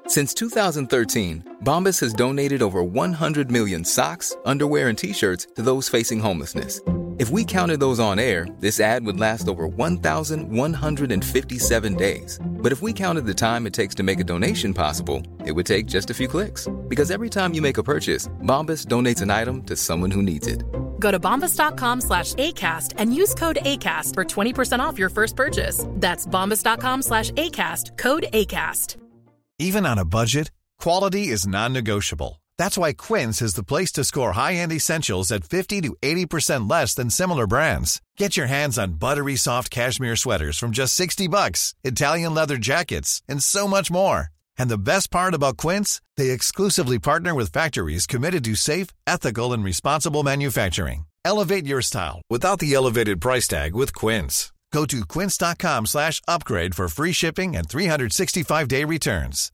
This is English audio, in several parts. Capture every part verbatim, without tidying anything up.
Since two thousand thirteen, Bombas has donated over one hundred million socks, underwear, and T-shirts to those facing homelessness. If we counted those on air, this ad would last over one thousand one hundred fifty-seven days. But if we counted the time it takes to make a donation possible, it would take just a few clicks. Because every time you make a purchase, Bombas donates an item to someone who needs it. Go to bombas.com slash ACAST and use code ACAST for twenty percent off your first purchase. That's bombas.com slash ACAST, code ACAST. Even on a budget, quality is non-negotiable. That's why Quince is the place to score high-end essentials at fifty to eighty percent less than similar brands. Get your hands on buttery soft cashmere sweaters from just sixty bucks, Italian leather jackets, and so much more. And the best part about Quince, they exclusively partner with factories committed to safe, ethical, and responsible manufacturing. Elevate your style without the elevated price tag with Quince. Go to quince.com slash upgrade for free shipping and three sixty-five day returns.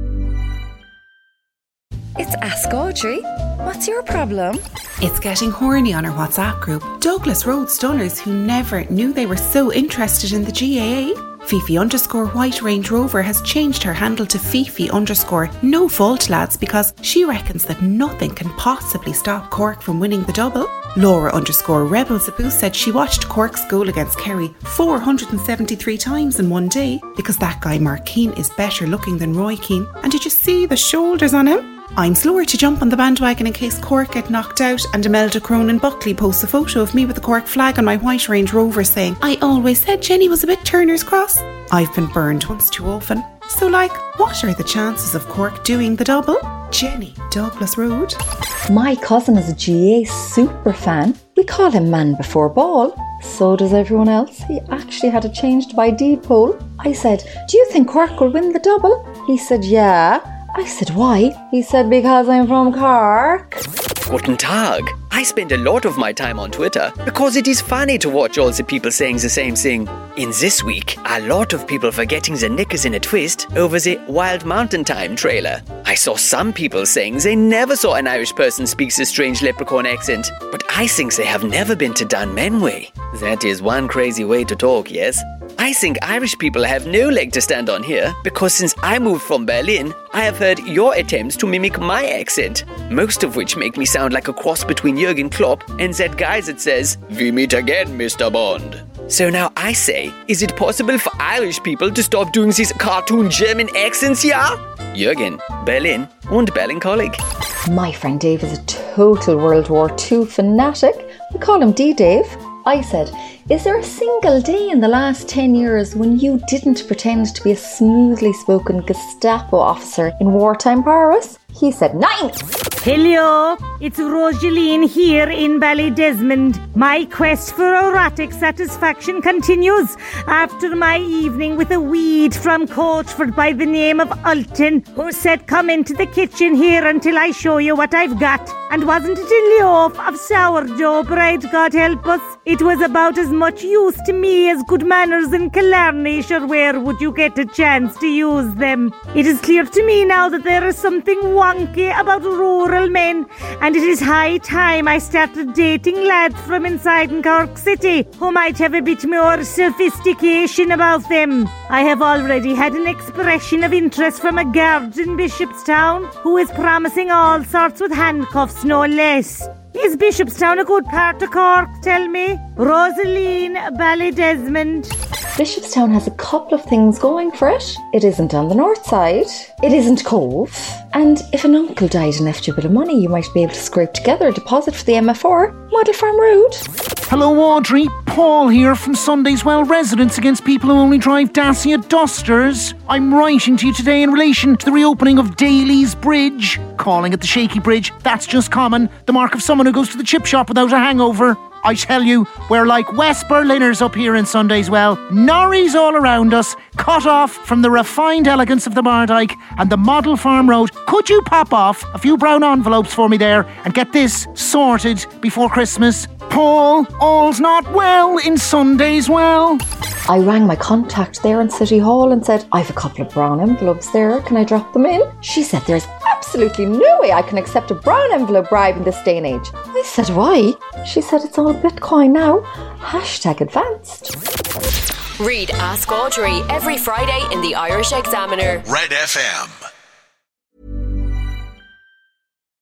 It's Ask Audrey. What's your problem? It's getting horny on our WhatsApp group. Douglas Road Stunners who never knew they were so interested in the G A A. Fifi underscore White Range Rover has changed her handle to Fifi underscore No Fault Lads because she reckons that nothing can possibly stop Cork from winning the double. Laura underscore Rebel Zaboo said she watched Cork's goal against Kerry four hundred seventy-three times in one day because that guy Mark Keane is better looking than Roy Keane. And did you see the shoulders on him? I'm slower to jump on the bandwagon in case Cork get knocked out, and Imelda Cronin Buckley posts a photo of me with the Cork flag on my White Range Rover saying, I always said Jenny was a bit Turner's Cross. I've been burned once too often. So like, what are the chances of Cork doing the double? Jenny, Douglas Road. My cousin is a G A super fan. We call him Man Before Ball. So does everyone else. He actually had it changed by deed poll. I said, do you think Cork will win the double? He said, yeah. I said, why? He said, because I'm from Cork. Guten Tag. I spend a lot of my time on Twitter because it is funny to watch all the people saying the same thing. In this week, a lot of people were getting their knickers in a twist over the Wild Mountain Time trailer. I saw some people saying they never saw an Irish person speak this strange leprechaun accent, but I think they have never been to Dunmanway. That is one crazy way to talk, yes? I think Irish people have no leg to stand on here because since I moved from Berlin, I have heard your attempts to mimic my accent, most of which make me sound like a cross between Jürgen Klopp and that guy that says, "We meet again, Mister Bond." So now I say, is it possible for Irish people to stop doing these cartoon German accents here? Jürgen, Berlin und Berlin Kolleg. My friend Dave is a total World War Two fanatic. We call him D-Dave. I said, is there a single day in the last ten years when you didn't pretend to be a smoothly spoken Gestapo officer in wartime Paris? He said, nine! Hello, it's Rosaline here in Ballydesmond. My quest for erotic satisfaction continues after my evening with a weed from Coachford by the name of Ulton, who said, come into the kitchen here until I show you what I've got. And wasn't it a loaf of sourdough bread, God help us? It was about as much use to me as good manners in Killarney, sure where would you get a chance to use them? It is clear to me now that there is something wonky about rural men, and it is high time I started dating lads from inside in Cork City who might have a bit more sophistication about them. I have already had an expression of interest from a guard in Bishopstown who is promising all sorts with handcuffs, no less. Is Bishopstown a good part of Cork, tell me? Rosaline, Ballydesmond. Bishopstown has a couple of things going for it. It isn't on the north side. It isn't Cove. And if an uncle died and left you a bit of money, you might be able to scrape together a deposit for the M F R. Model Farm Road. Hello Audrey, Paul here from Sunday's Well Residents Against People Who Only Drive Dacia Dusters. I'm writing to you today in relation to the reopening of Daly's Bridge. Calling it the Shaky Bridge, that's just common. The mark of someone who goes to the chip shop without a hangover. I tell you, we're like West Berliners up here in Sunday's Well. Norries all around us, cut off from the refined elegance of the Mardyke and the Model Farm Road. Could you pop off a few brown envelopes for me there and get this sorted before Christmas? Paul, all's not well in Sunday's Well. I rang my contact there in City Hall and said, I've a couple of brown envelopes there, can I drop them in? She said, there's absolutely no way I can accept a brown envelope bribe in this day and age. I said, why? She said, it's all Bitcoin now. Hashtag advanced. Read Ask Audrey every Friday in the Irish Examiner. Red F M.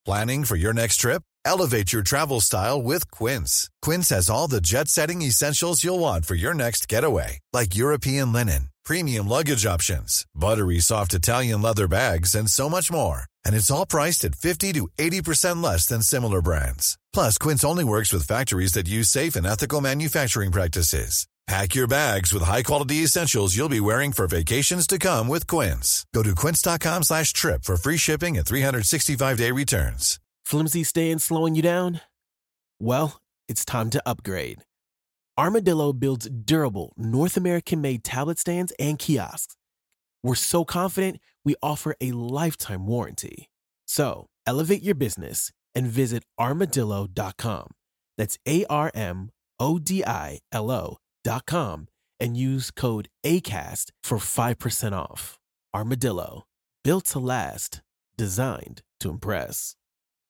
Planning for your next trip? Elevate your travel style with Quince. Quince has all the jet-setting essentials you'll want for your next getaway, like European linen, premium luggage options, buttery soft Italian leather bags, and so much more. And it's all priced at fifty to eighty percent less than similar brands. Plus, Quince only works with factories that use safe and ethical manufacturing practices. Pack your bags with high-quality essentials you'll be wearing for vacations to come with Quince. Go to quince.com slash trip for free shipping and three sixty-five day returns. Flimsy staying slowing you down? Well, it's time to upgrade. Armadillo builds durable, North American-made tablet stands and kiosks. We're so confident, we offer a lifetime warranty. So, elevate your business and visit armadillo dot com. That's A R M O D I L O dot com and use code ACAST for five percent off. Armadillo, built to last, designed to impress.